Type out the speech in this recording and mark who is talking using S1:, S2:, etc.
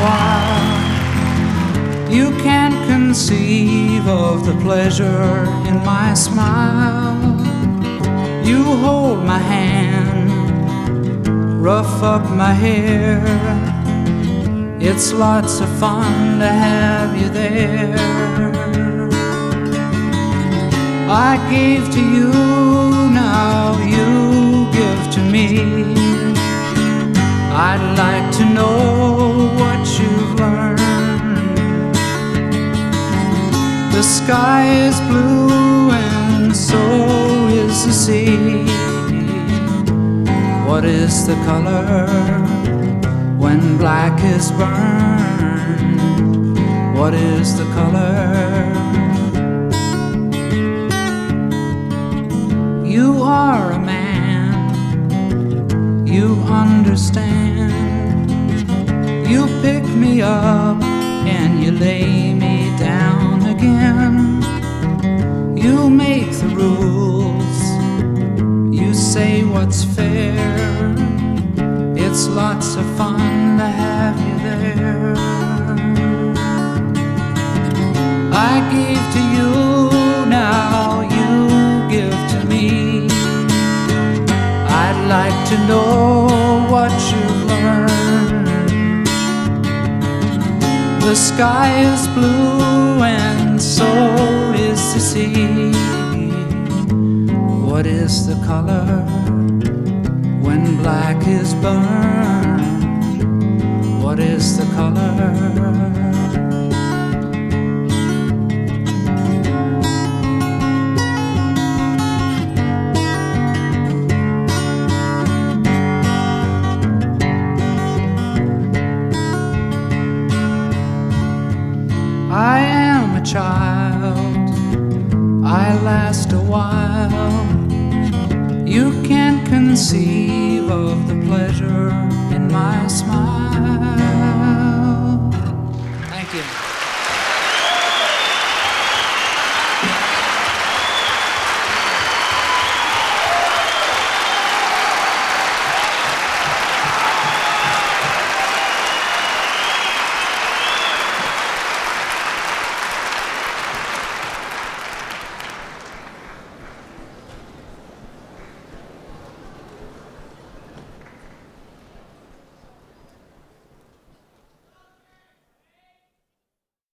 S1: while. You can't conceive of the pleasure in my smile. You hold my hand, rough up my hair. It's lots of fun to have you there. I gave to you, now you give to me. I'd like to know what you've learned. The sky is blue and so is the sea. What is the color when black is burned? What is the color? You are a man, you understand. You pick me up and you lay me down again. You make the rules, you say what's fair. It's lots of fun to have you there. I gave to you, now you give to me. I'd like to know what you've learned. The sky is blue and so is the sea. What is the color when black is burned? What is the color? I am a child, I last a while. You can't conceive of the pleasure in my smile.